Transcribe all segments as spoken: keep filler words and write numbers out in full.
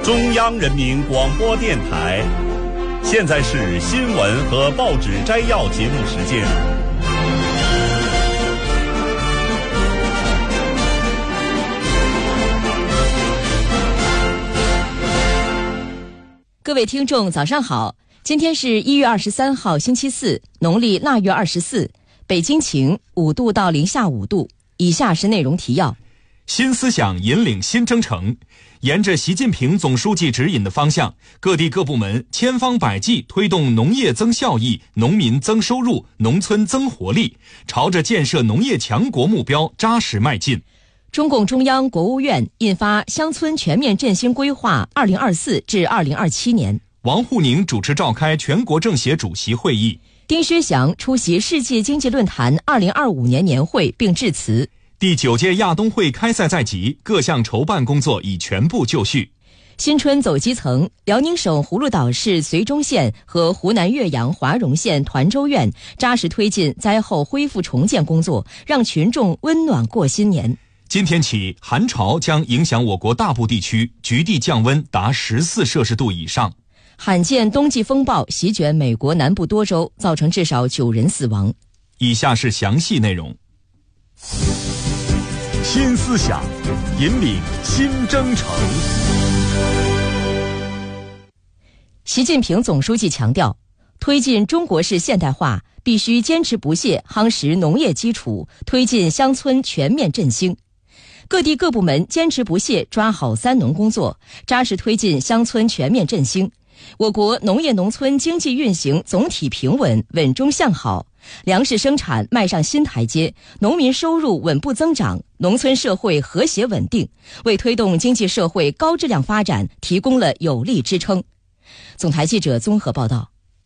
中央人民广播电台。现在是新闻和报纸摘要节目时间。 各位听众早上好，今天是一月二十三号星期四，农历腊月二十四，北京晴，五度到零下五度。以下是内容提要。 新思想引领新征程，沿着习近平总书记指引的方向，各地各部门千方百计推动农业增效益、农民增收入、农村增活力，朝着建设农业强国目标扎实迈进。 中共中央、国务院印发《乡村全面振兴规划（二零二四至二零二七年）》。 王沪宁主持召开全国政协主席会议。 丁薛祥出席世界经济论坛二零二五年年会并致辞。 第九届亚冬会开赛在即，各项筹办工作已全部就绪。 新春走基层，辽宁省葫芦岛市绥中县和湖南岳阳华容县团州院扎实推进灾后恢复重建工作，让群众温暖过新年。 今天起，寒潮将影响我国大部地区，局地降温达十四摄氏度以上。 罕见冬季风暴席卷美国南部多州，造成至少九人死亡。 以下是详细内容。 新思想引领新征程。 习近平总书记强调，推进中国式现代化必须坚持不懈夯实农业基础，推进乡村全面振兴。各地各部门坚持不懈抓好三农工作，扎实推进乡村全面振兴。我国农业农村经济运行总体平稳，稳中向好，粮食生产迈上新台阶，农民收入稳步增长，农村社会和谐稳定，为推动经济社会高质量发展提供了有力支撑。总台记者综合报道。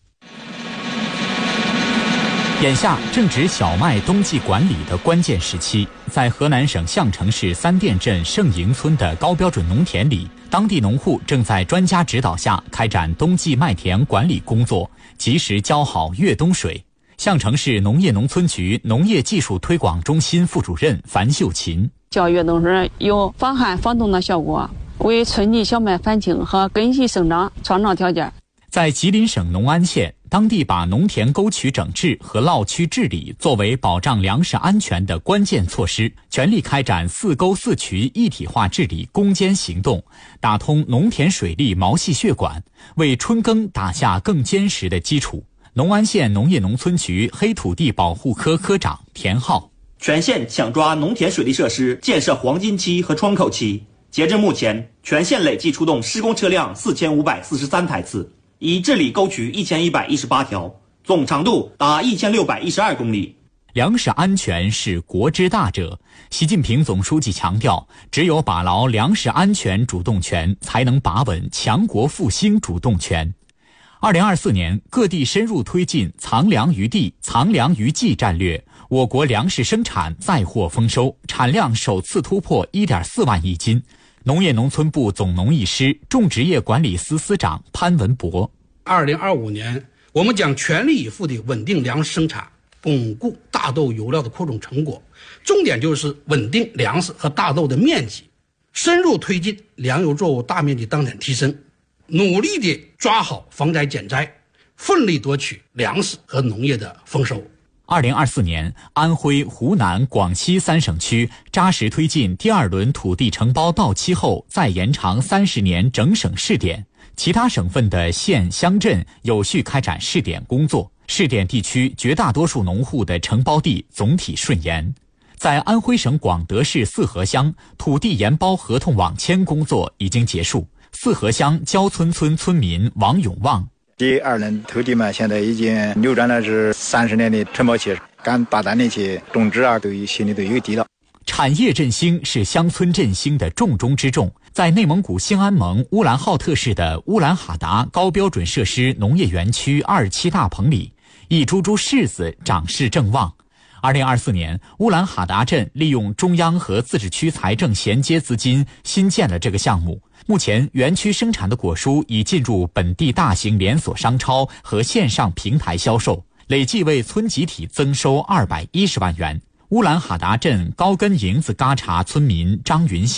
眼下正值小麦冬季管理的关键时期，在河南省项城市三店镇盛营村的高标准农田里，当地农户正在专家指导下开展冬季麦田管理工作，及时浇好越冬水。项城市农业农村局农业技术推广中心副主任樊秀琴： 浇越冬水有防寒防冻的效果，为春季小麦返青和根系生长创造条件。 在吉林省农安县，当地把农田沟渠整治和涝区治理作为保障粮食安全的关键措施，全力开展四沟四渠一体化治理攻坚行动，打通农田水利毛细血管，为春耕打下更坚实的基础。农安县农业农村局黑土地保护科科长田浩： 全县抢抓农田水利设施建设黄金期和窗口期，截至目前，全县累计出动施工车辆四千五百四十三台次，已治理沟渠一千一百一十八条，总长度达一千六百一十二公里。 粮食安全是国之大者，习近平总书记强调，只有把牢粮食安全主动权，才能把稳强国复兴主动权。二零二四年，各地深入推进藏粮于地、藏粮于技战略，我国粮食生产再获丰收，产量首次突破 一点四万亿斤。农业农村部总农艺师、种植业管理司司长潘文博： 二零二五年，我们将全力以赴地稳定粮食生产，巩固大豆油料的扩种成果，重点就是稳定粮食和大豆的面积，深入推进粮油作物大面积当产提升，努力地抓好防灾减灾，奋力夺取粮食和农业的丰收。 二零二四年，安徽、湖南、广西三省区扎实推进第二轮土地承包到期后再延长三十年整省试点，其他省份的县乡镇有序开展试点工作，试点地区绝大多数农户的承包地总体顺延。在安徽省广德市四河乡，土地研包合同网签工作已经结束。四河乡焦村村村民王永旺： 第二轮土地嘛，现在已经扭转了是三十年的承包期，敢大胆的去种植啊，都心里都有底了。 产业振兴是乡村振兴的重中之重。在内蒙古兴安盟乌兰浩特市的乌兰哈达高标准设施农业园区二期大棚里，一株株柿子长势正旺。二零二四年，乌兰哈达镇利用中央和自治区财政衔接资金新建了这个项目。目前，园区生产的果蔬已进入本地大型连锁商超和线上平台销售，累计为村集体增收二百一十万元。乌兰哈达镇高根营子嘎查村民张云秀：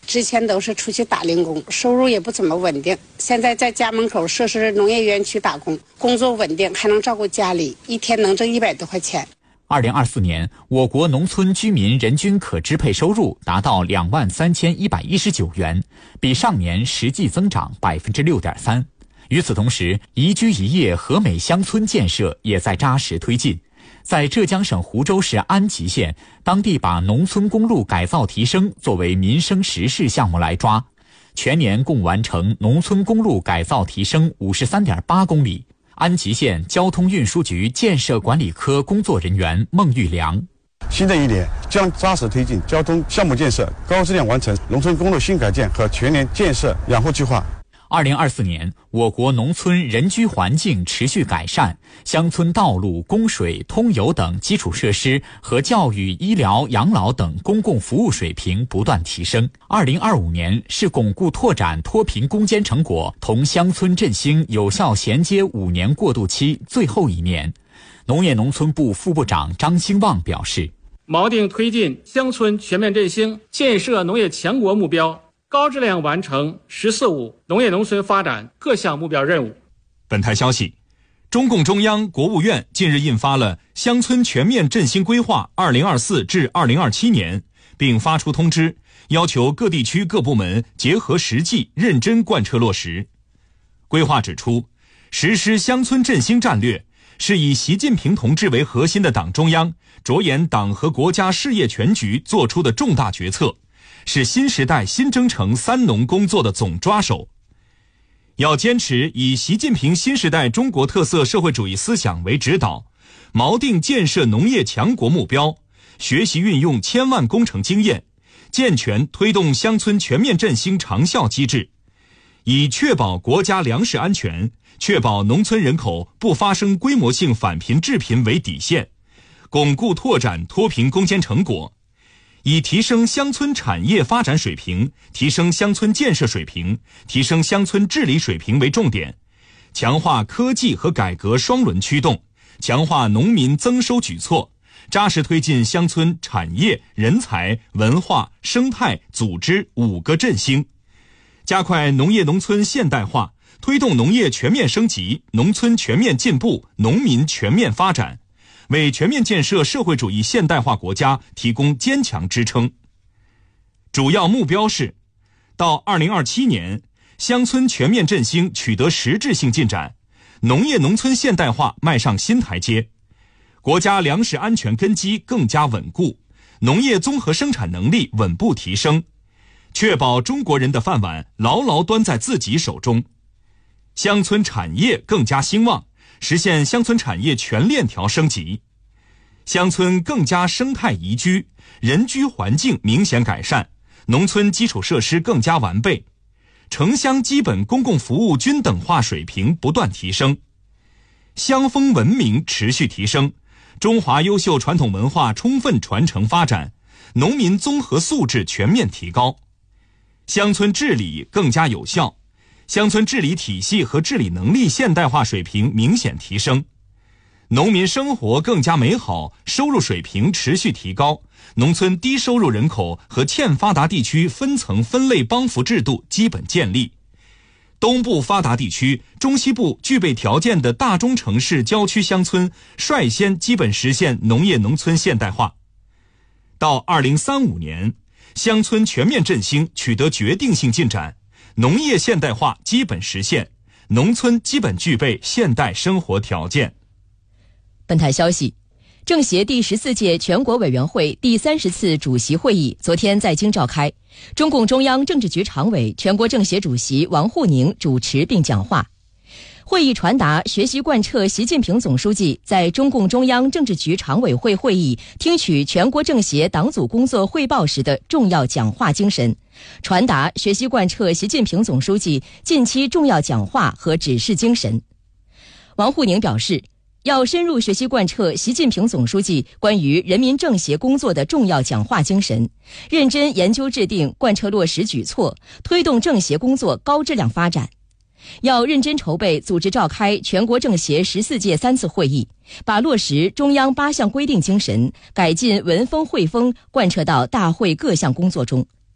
之前都是出去打零工，收入也不怎么稳定。现在在家门口设施农业园区打工，工作稳定，还能照顾家里，一天能挣一百多块钱。 二零二四年，我国农村居民人均可支配收入达到两万三千一百一十九元，比上年实际增长百分之六点三。与此同时，宜居宜业和美乡村建设也在扎实推进。在浙江省湖州市安吉县，当地把农村公路改造提升作为民生实事项目来抓，全年共完成农村公路改造提升五十三点八公里。安吉县交通运输局建设管理科工作人员孟玉良： 新的一年将扎实推进交通项目建设，高质量完成农村公路新改建和全年建设养护计划。 二零二四年，我国农村人居环境持续改善，乡村道路、供水、通邮等基础设施和教育、医疗、养老等公共服务水平不断提升。二零二五年是巩固拓展脱贫攻坚成果同乡村振兴有效衔接五年过渡期最后一年。农业农村部副部长张兴旺表示， 锚定推进乡村全面振兴、建设农业强国目标，高质量完成“十四五”农业农村发展各项目标任务。 本台消息，中共中央、国务院近日印发了《乡村全面振兴规划（二零二四至二零二七年）》，并发出通知，要求各地区各部门结合实际，认真贯彻落实。规划指出，实施乡村振兴战略是以习近平同志为核心的党中央着眼党和国家事业全局做出的重大决策，是新时代新征程三农工作的总抓手。要坚持以习近平新时代中国特色社会主义思想为指导，锚定建设农业强国目标，学习运用千万工程经验，健全推动乡村全面振兴长效机制，以确保国家粮食安全、确保农村人口不发生规模性返贫致贫为底线，巩固拓展脱贫攻坚成果，以提升乡村产业发展水平、提升乡村建设水平、提升乡村治理水平为重点，强化科技和改革双轮驱动，强化农民增收举措，扎实推进乡村产业、人才、文化、生态、组织五个振兴，加快农业农村现代化，推动农业全面升级、农村全面进步、农民全面发展，为全面建设社会主义现代化国家提供坚强支撑。主要目标是，到二零二七年，乡村全面振兴取得实质性进展，农业农村现代化迈上新台阶，国家粮食安全根基更加稳固，农业综合生产能力稳步提升，确保中国人的饭碗牢牢端在自己手中，乡村产业更加兴旺，实现乡村产业全链条升级，乡村更加生态宜居，人居环境明显改善，农村基础设施更加完备，城乡基本公共服务均等化水平不断提升，乡风文明持续提升，中华优秀传统文化充分传承发展，农民综合素质全面提高，乡村治理更加有效，乡村治理体系和治理能力现代化水平明显提升，农民生活更加美好，收入水平持续提高，农村低收入人口和欠发达地区分层分类帮扶制度基本建立，东部发达地区、中西部具备条件的大中城市郊区乡村率先基本实现农业农村现代化。到二零三五年，乡村全面振兴取得决定性进展，农业现代化基本实现，农村基本具备现代生活条件。 本台消息，政协第十四届全国委员会第三十次主席会议昨天在京召开，中共中央政治局常委、全国政协主席王沪宁主持并讲话。会议传达学习贯彻习近平总书记在中共中央政治局常委会会议听取全国政协党组工作汇报时的重要讲话精神，传达学习贯彻习近平总书记近期重要讲话和指示精神。王沪宁表示，要深入学习贯彻习近平总书记关于人民政协工作的重要讲话精神，认真研究制定贯彻落实举措，推动政协工作高质量发展。要认真筹备组织召开全国政协十四届三次会议，把落实中央八项规定精神改进文风汇风贯彻到大会各项工作中。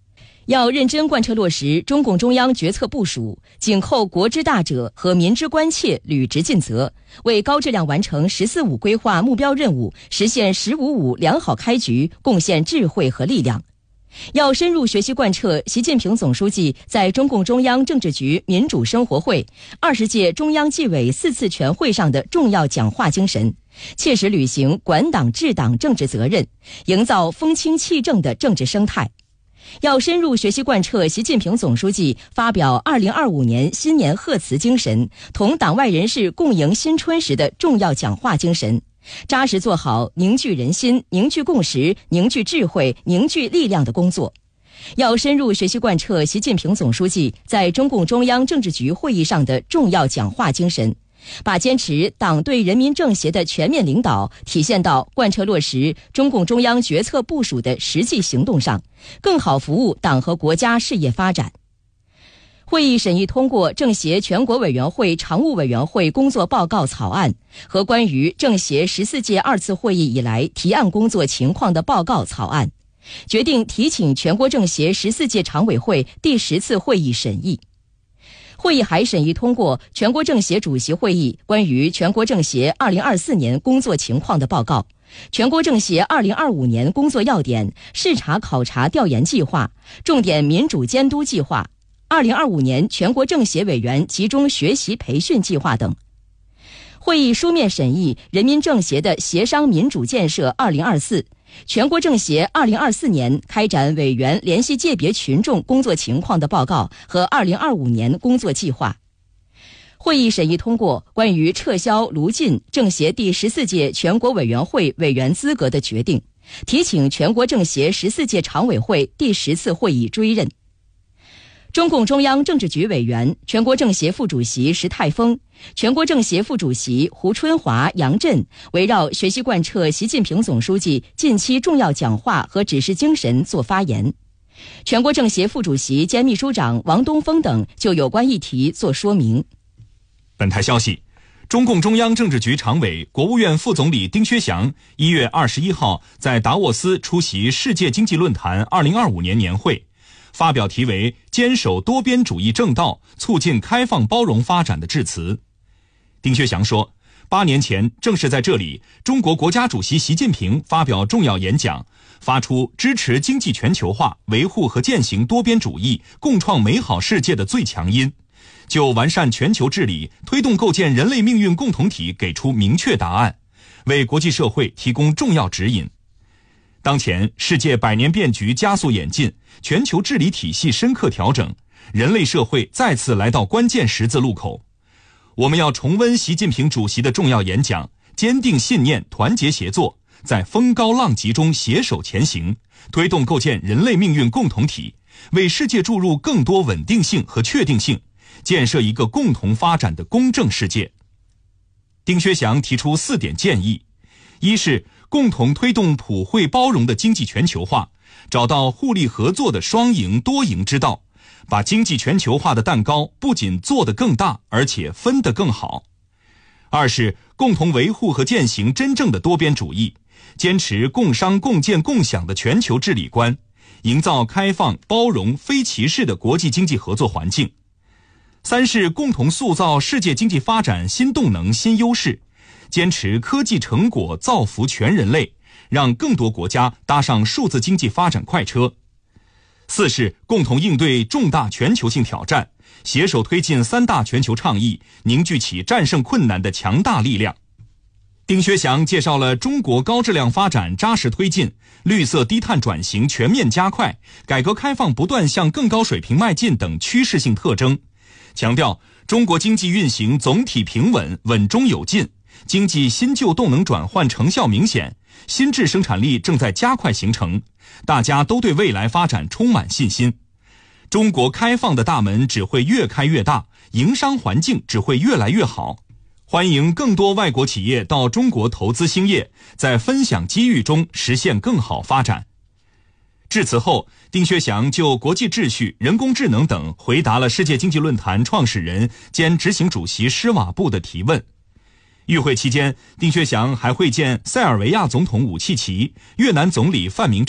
要认真贯彻落实中共中央决策部署，紧扣国之大者和民之关切，履职尽责，为高质量完成“十四五”规划目标任务，实现“十五五”良好开局贡献智慧和力量。要深入学习贯彻习近平总书记在中共中央政治局民主生活会、二十届中央纪委四次全会上的重要讲话精神，切实履行管党治党政治责任，营造风清气正的政治生态。要深入学习贯彻习近平总书记发表二零二五年新年贺词精神，同党外人士共迎新春时的重要讲话精神，扎实做好凝聚人心、凝聚共识、凝聚智慧、凝聚力量的工作。要深入学习贯彻习近平总书记在中共中央政治局会议上的重要讲话精神，把坚持党对人民政协的全面领导体现到贯彻落实中共中央决策部署的实际行动上，更好服务党和国家事业发展。会议审议通过政协全国委员会常务委员会工作报告草案和关于政协十四届二次会议以来提案工作情况的报告草案，决定提请全国政协十四届常委会第十次会议审议。会议还审议通过全国政协主席会议关于全国政协二零二四年工作情况的报告、全国政协二零二五年工作要点、视察考察调研计划、重点民主监督计划、二零二五年全国政协委员集中学习培训计划等。会议书面审议人民政协的协商民主建设二零二四、全国政协二零二四年开展委员联系界别群众工作情况的报告和二零二五年工作计划。会议审议通过关于撤销卢进政协第十四届全国委员会委员资格的决定，提请全国政协十四届常委会第十次会议追认。中共中央政治局委员、全国政协副主席石泰峰、全国政协副主席胡春华、杨震围绕学习贯彻习近平总书记近期重要讲话和指示精神作发言。全国政协副主席兼秘书长王东峰等就有关议题作说明。 本台消息，中共中央政治局常委、国务院副总理丁薛祥一月二十一号在达沃斯出席世界经济论坛二零二五年年会，发表题为“坚守多边主义正道，促进开放包容发展”的致辞。丁薛祥说，八年前正是在这里，中国国家主席习近平发表重要演讲，发出支持经济全球化、维护和践行多边主义、共创美好世界的最强音，就完善全球治理、推动构建人类命运共同体给出明确答案，为国际社会提供重要指引。当前世界百年变局加速演进，全球治理体系深刻调整，人类社会再次来到关键十字路口。我们要重温习近平主席的重要演讲，坚定信念，团结协作，在风高浪急中携手前行，推动构建人类命运共同体，为世界注入更多稳定性和确定性，建设一个共同发展的公正世界。丁薛祥提出四点建议：一是共同推动普惠包容的经济全球化，找到互利合作的双赢多赢之道，把经济全球化的蛋糕不仅做得更大，而且分得更好。二是共同维护和践行真正的多边主义，坚持共商共建共享的全球治理观，营造开放、包容、非歧视的国际经济合作环境。三是共同塑造世界经济发展新动能、新优势，坚持科技成果造福全人类，让更多国家搭上数字经济发展快车。四是共同应对重大全球性挑战，携手推进三大全球倡议，凝聚起战胜困难的强大力量。丁薛祥介绍了中国高质量发展扎实推进、绿色低碳转型全面加快、改革开放不断向更高水平迈进等趋势性特征，强调中国经济运行总体平稳、稳中有进，经济新旧动能转换成效明显，新质生产力正在加快形成，大家都对未来发展充满信心。中国开放的大门只会越开越大，营商环境只会越来越好。欢迎更多外国企业到中国投资兴业，在分享机遇中实现更好发展。致辞后，丁薛祥就国际秩序、人工智能等回答了世界经济论坛创始人兼执行主席施瓦布的提问。与会期间，丁薛祥还会见塞尔维亚总统武契奇、越南总理范明政、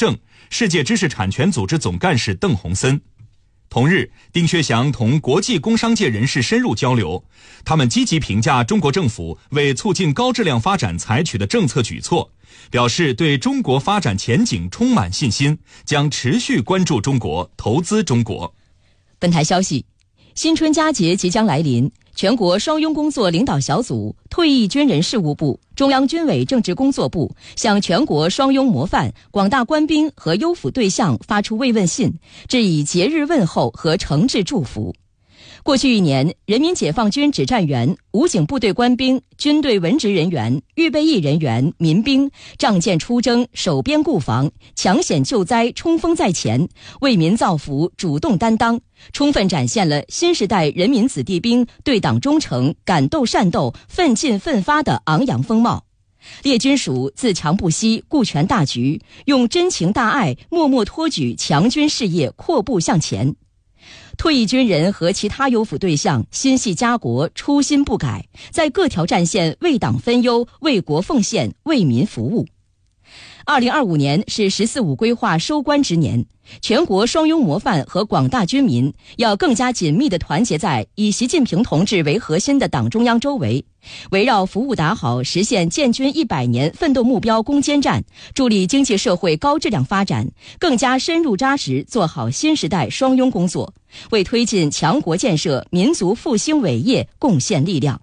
世界知识产权组织总干事邓洪森。同日，丁薛祥同国际工商界人士深入交流，他们积极评价中国政府为促进高质量发展采取的政策举措，表示对中国发展前景充满信心，将持续关注中国，投资中国。 本台消息，新春佳节即将来临，全国双拥工作领导小组、退役军人事务部、中央军委政治工作部向全国双拥模范、广大官兵和优抚对象发出慰问信，致以节日问候和诚挚祝福。过去一年，人民解放军指战员、武警部队官兵、军队文职人员、预备役人员、民兵仗剑出征，守边固防，抢险救灾，冲锋在前，为民造福，主动担当，充分展现了新时代人民子弟兵对党忠诚、敢斗善斗、奋进奋发的昂扬风貌。列军属自强不息，顾全大局，用真情大爱默默托举强军事业阔步向前。退役军人和其他优抚对象心系家国，初心不改，在各条战线为党分忧，为国奉献，为民服务。二零二五年是十四五规划收官之年，全国双拥模范和广大军民要更加紧密地团结在以习近平同志为核心的党中央周围，围绕服务打好实现建军一百年奋斗目标攻坚战，助力经济社会高质量发展，更加深入扎实做好新时代双拥工作，为推进强国建设、民族复兴伟业贡献力量。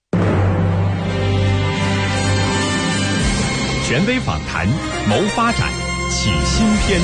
权威访谈，谋发展，启新篇。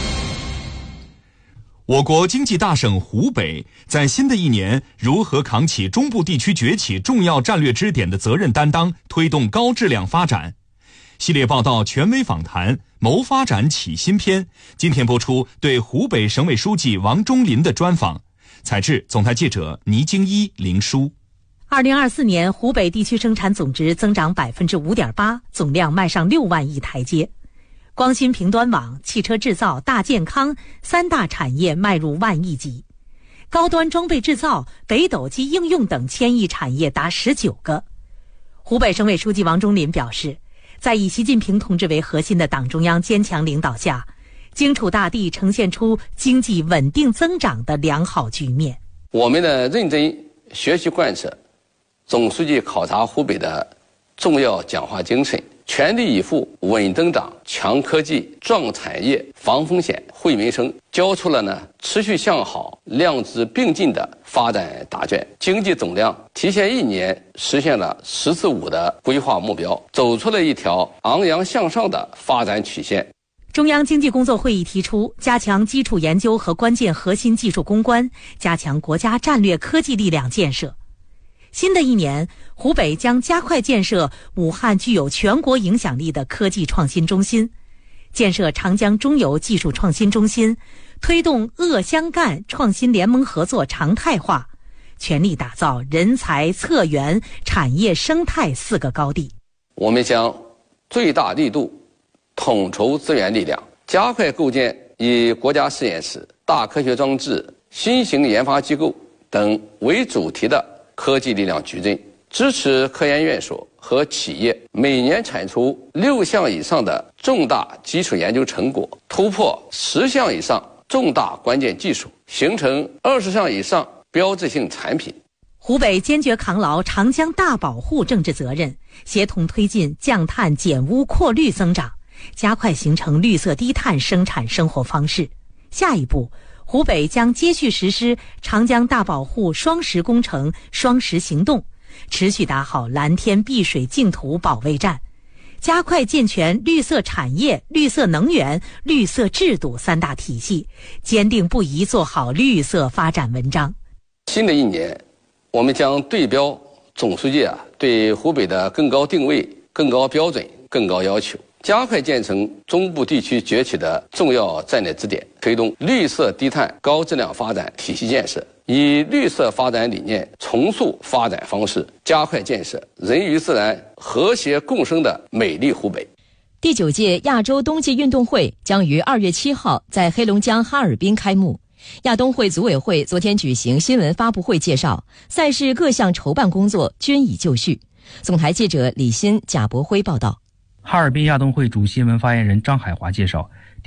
我国经济大省湖北在新的一年如何扛起中部地区崛起重要战略支点的责任担当，推动高质量发展？系列报道权威访谈，谋发展启新篇，今天播出对湖北省委书记王忠林的专访。采制总台记者倪京一、林书。 二零二四年，湖北地区生产总值增长百分之五点八，总量迈上六万亿台阶。光芯频端网、汽车制造、大健康三大产业迈入万亿级，高端装备制造、北斗机应用等千亿产业达十九个。湖北省委书记王忠林表示，在以习近平同志为核心的党中央坚强领导下，荆楚大地呈现出经济稳定增长的良好局面。 我们的认真学习贯彻总书记考察湖北的重要讲话精神，全力以赴稳增长、强科技、壮产业、防风险、惠民生，交出了呢持续向好、量质并进的发展答卷。经济总量提前一年实现了“十四五”的规划目标，走出了一条昂扬向上的发展曲线。 中央经济工作会议提出，加强基础研究和关键核心技术攻关，加强国家战略科技力量建设。新的一年，湖北将加快建设武汉具有全国影响力的科技创新中心，建设长江中游技术创新中心，推动鄂湘赣创新联盟合作常态化，全力打造人才、策源、产业生态四个高地。 我们将最大力度统筹资源力量，加快构建以国家实验室、大科学装置、新型研发机构等为主题的科技力量矩阵，支持科研院所和企业每年产出六项以上的重大基础研究成果，突破十项以上重大关键技术，形成二十项以上标志性产品。 湖北坚决扛牢长江大保护政治责任，协同推进降碳减污扩绿增长，加快形成绿色低碳生产生活方式。下一步，湖北将接续实施长江大保护双实工程双实行动，持续打好蓝天碧水净土保卫战，加快健全绿色产业、绿色能源、绿色制度三大体系，坚定不移做好绿色发展文章。 新的一年，我们将对标总书记啊对湖北的更高定位、更高标准、更高要求，加快建成中部地区崛起的重要战略支点，推动绿色低碳高质量发展体系建设，以绿色发展理念重塑发展方式，加快建设人与自然和谐共生的美丽湖北。 第九届亚洲冬季运动会将于二月七号在黑龙江哈尔滨开幕。亚冬会组委会昨天举行新闻发布会，介绍赛事各项筹办工作均已就绪。总台记者李欣、贾博辉报道。 哈尔滨亚冬会主新闻发言人张海华介绍，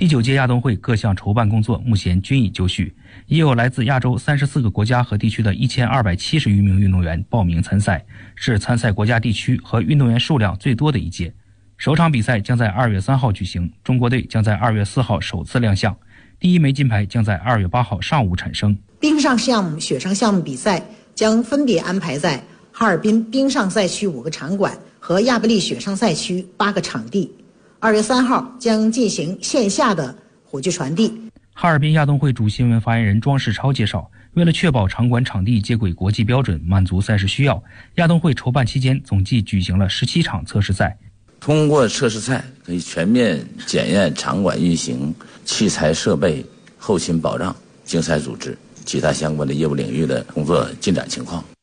第九届亚冬会各项筹办工作目前均已就绪，已有来自亚洲三十四个国家和地区的一千二百七十余名运动员报名参赛，是参赛国家地区和运动员数量最多的一届。首场比赛将在二月三号举行，中国队将在二月四号首次亮相，第一枚金牌将在二月八号上午产生。 冰上项目、雪上项目比赛将分别安排在哈尔滨冰上赛区五个场馆和亚布力雪上赛区八个场地。二月三号将进行线下的火炬传递。 哈尔滨亚冬会主新闻发言人庄世超介绍，为了确保场馆场地接轨国际标准，满足赛事需要，亚冬会筹办期间总计举行了十七场测试赛。 通过测试赛可以全面检验场馆运行、器材设备、后勤保障、竞赛组织其他相关的业务领域的工作进展情况。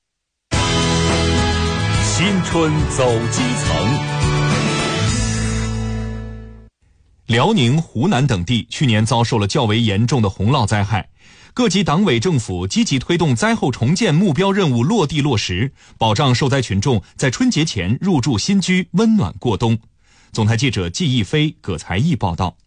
新春走基层。 辽宁、湖南等地去年遭受了较为严重的洪涝灾害，各级党委政府积极推动灾后重建目标任务落地落实，保障受灾群众在春节前入住新居，温暖过冬。总台记者季逸飞、葛才艺报道。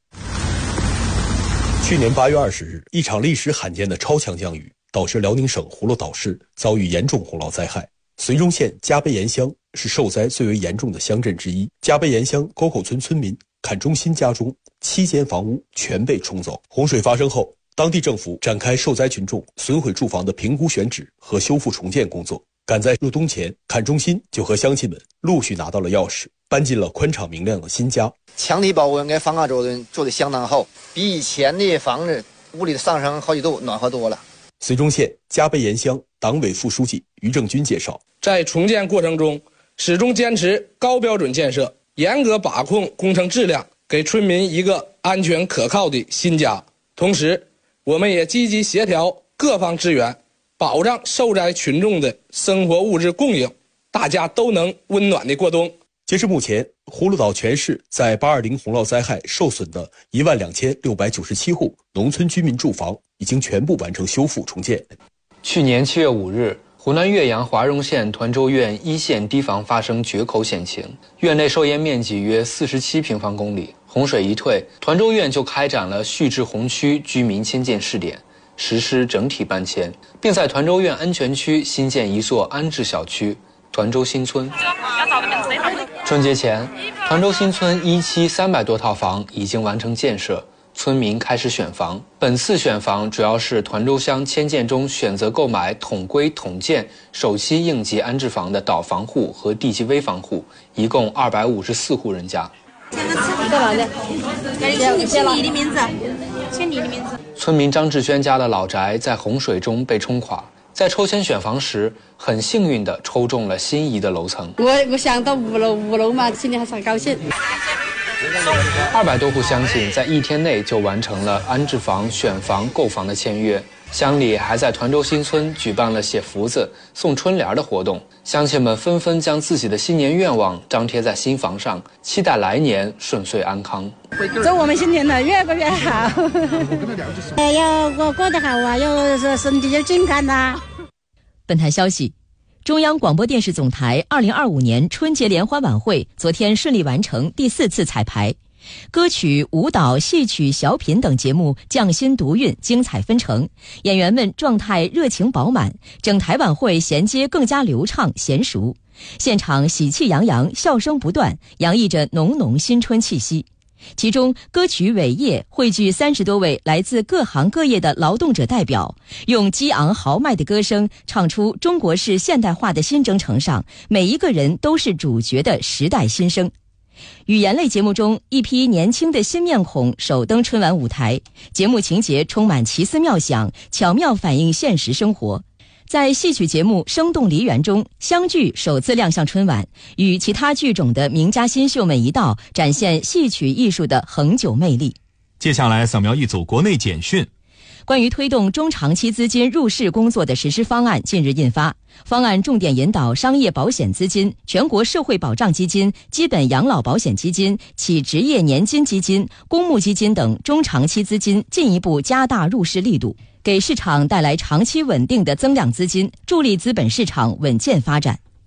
去年八月二十日，一场历史罕见的超强降雨导致辽宁省葫芦岛市遭遇严重洪涝灾害。绥中县加碑岩乡是受灾最为严重的乡镇之一，加碑岩乡沟口村村民阚中新家中七间房屋全被冲走。洪水发生后，当地政府展开受灾群众损毁住房的评估选址和修复重建工作。赶在入冬前，阚中新就和乡亲们陆续拿到了钥匙，搬进了宽敞明亮的新家。 墙体保护应该房卡做的做的相当好，比以前的房子屋里上升好几度，暖和多了。 绥中县加碑岩乡党委副书记于正军介绍， 在重建过程中，始终坚持高标准建设，严格把控工程质量，给村民一个安全可靠的新家。同时，我们也积极协调各方资源，保障受灾群众的生活物质供应，大家都能温暖的过冬。 截至目前，葫芦岛全市在八二零洪涝灾害受损的一万两千六百九十七户农村居民住房已经全部完成修复重建。 去年七月五日，湖南岳阳华容县团州院一线堤防发生决口险情，院内受淹面积约四十七平方公里。洪水一退，团州院就开展了续至洪区居民迁建试点，实施整体搬迁，并在团州院安全区新建一座安置小区团州新村。春节前，团州新村一期三百多套房已经完成建设，村民开始选房。本次选房主要是团州乡迁建中选择购买统规统建首期应急安置房的倒房户和地级危房户，一共二百五十四户人家。 干嘛的？签你签你的名字，签你的名字。 村民张志轩家的老宅在洪水中被冲垮。在抽签选房时，很幸运地抽中了心仪的楼层。 我我想到五楼，五楼嘛，心里还是很高兴。 二百多户乡亲在一天内就完成了安置房、选房、购房的签约。乡里还在团州新村举办了写福字、送春联的活动，乡亲们纷纷将自己的新年愿望张贴在新房上，期待来年顺遂安康。 祝我们新年呢越过越好，要过过得好啊，要是身体要健康啊。 本台消息，中央广播电视总台二零二五年春节联欢晚会昨天顺利完成第四次彩排。歌曲、舞蹈、戏曲、小品等节目匠心独运，精彩纷呈，演员们状态热情饱满，整台晚会衔接更加流畅娴熟。现场喜气洋洋，笑声不断，洋溢着浓浓新春气息。其中，歌曲《伟业》汇聚三十多位来自各行各业的劳动者代表，用激昂豪迈的歌声唱出中国式现代化的新征程上每一个人都是主角的时代新声。语言类节目中，一批年轻的新面孔首登春晚舞台，节目情节充满奇思妙想，巧妙反映现实生活。在戏曲节目《生动梨园》中，湘剧首次亮相春晚，与其他剧种的名家新秀们一道，展现戏曲艺术的恒久魅力。 接下来扫描一组国内简讯。 关于推动中长期资金入市工作的实施方案近日印发，方案重点引导商业保险资金、全国社会保障基金、基本养老保险基金、企职业年金基金、公募基金等中长期资金进一步加大入市力度，给市场带来长期稳定的增量资金，助力资本市场稳健发展。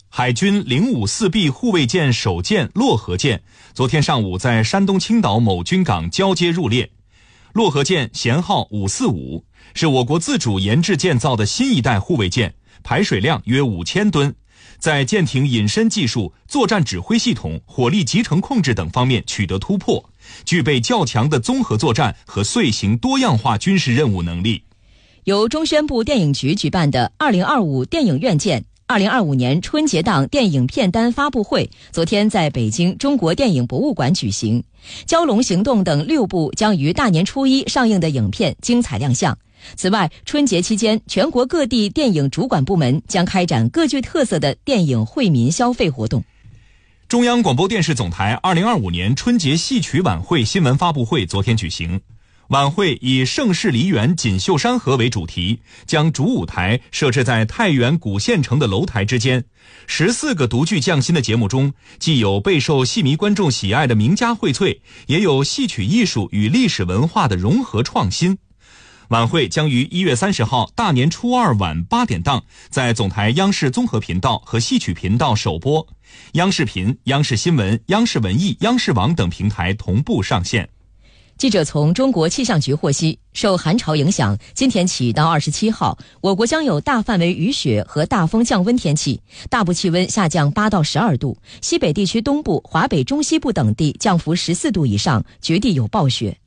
海军零五四 B 护卫舰首舰漯河舰昨天上午在山东青岛某军港交接入列。漯河舰舷号五四五，是我国自主研制建造的新一代护卫舰，排水量约五千吨，在舰艇隐身技术、作战指挥系统、火力集成控制等方面取得突破，具备较强的综合作战和遂行多样化军事任务能力。 由中宣部电影局举办的二零二五电影院舰二零二五年春节档电影片单发布会昨天在北京中国电影博物馆举行，蛟龙行动等六部将于大年初一上映的影片精彩亮相。此外，春节期间全国各地电影主管部门将开展各具特色的电影惠民消费活动。 中央广播电视总台二零二五年春节戏曲晚会新闻发布会昨天举行。晚会以盛世梨园锦绣山河为主题，将主舞台设置在太原古县城的楼台之间。十四个独具匠心的节目中，既有备受戏迷观众喜爱的名家荟萃，也有戏曲艺术与历史文化的融合创新。晚会将于一月三十号大年初二晚八点档在总台央视综合频道和戏曲频道首播，央视频、央视新闻、央视文艺、央视网等平台同步上线。 记者从中国气象局获悉，受寒潮影响，今天起到二十七号，我国将有大范围雨雪和大风降温天气，大部气温下降八到十二度，西北地区东部、华北中西部等地降幅十四度以上，局地有暴雪。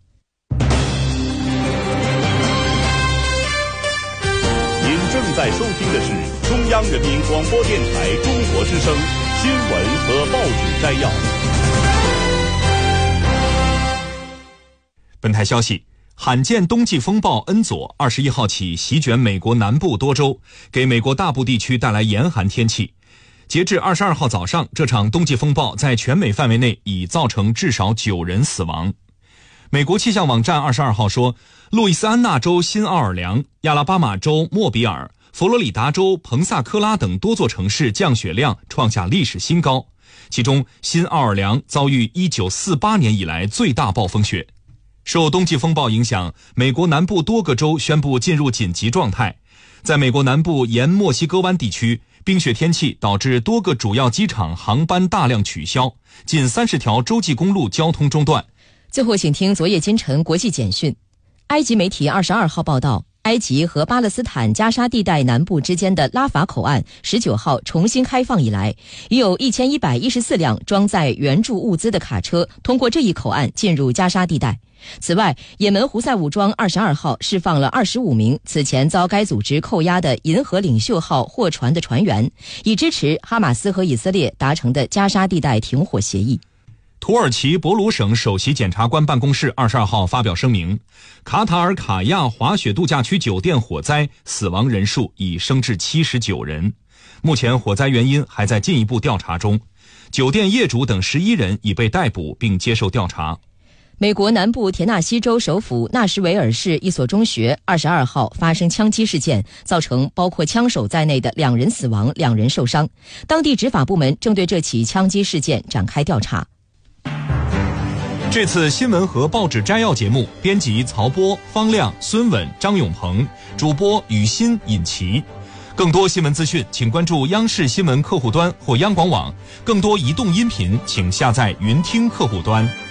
您正在收听的是中央人民广播电台中国之声新闻和报纸摘要。 本台消息，罕见冬季风暴恩佐二十一号起席卷美国南部多州，给美国大部地区带来严寒天气。截至二十二号早上，这场冬季风暴在全美范围内已造成至少九人死亡。美国气象网站二十二号说，路易斯安那州新奥尔良、亚拉巴马州莫比尔、佛罗里达州彭萨科拉等多座城市降雪量创下历史新高，其中新奥尔良遭遇一九四八年以来最大暴风雪。受冬季风暴影响，美国南部多个州宣布进入紧急状态。在美国南部沿墨西哥湾地区，冰雪天气导致多个主要机场航班大量取消，近三十条洲际公路交通中断。 最后请听昨夜今晨国际简讯。埃及媒体二十二号报道，埃及和巴勒斯坦加沙地带南部之间的拉法口岸十九号重新开放以来，已有一千一百一十四辆装载援助物资的卡车通过这一口岸进入加沙地带。此外，也门胡塞武装二十二号释放了二十五名此前遭该组织扣押的银河领袖号货船的船员，以支持哈马斯和以色列达成的加沙地带停火协议。 土耳其博卢省首席检察官办公室二十二号发表声明，卡塔尔卡亚滑雪度假区酒店火灾死亡人数已升至七十九人，目前火灾原因还在进一步调查中，酒店业主等十一人已被逮捕并接受调查。 美国南部田纳西州首府纳什维尔市一所中学二十二号发生枪击事件，造成包括枪手在内的两人死亡，两人受伤。当地执法部门正对这起枪击事件展开调查。 这次新闻和报纸摘要节目，编辑曹波、方亮、孙稳、张永鹏，主播雨欣、尹奇。更多新闻资讯，请关注央视新闻客户端或央广网。更多移动音频，请下载云听客户端。